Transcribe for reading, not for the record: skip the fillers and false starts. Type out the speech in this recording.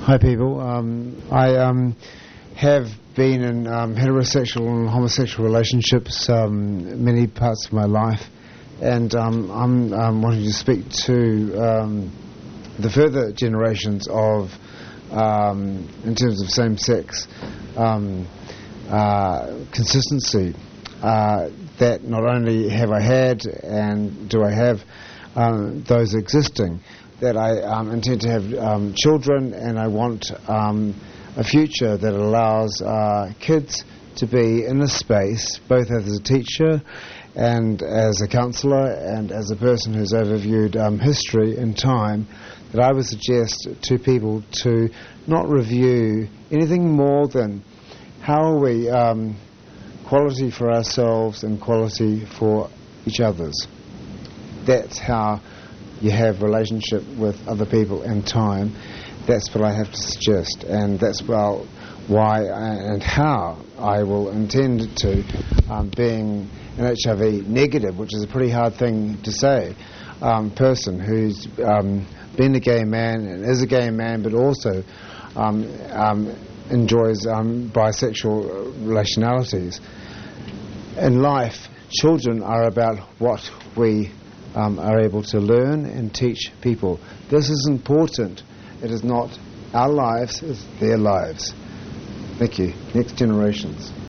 Hi, people. I have been in heterosexual and homosexual relationships many parts of my life, and I'm wanting to speak to the further generations of, in terms of same-sex consistency, that not only have I had and do I have those existing, that I intend to have children, and I want a future that allows kids to be in a space, both as a teacher and as a counsellor and as a person who's overviewed history and time, that I would suggest to people to not review anything more than how are we quality for ourselves and quality for each others. That's how you have relationship with other people and time. That's what I have to suggest, and that's why and how I will intend to, being an HIV negative, which is a pretty hard thing to say, person who's been a gay man and is a gay man, but also enjoys bisexual relationalities. In life, children are about what we are able to learn and teach people. This is important. It is not our lives, it's their lives. Thank you. Next generations.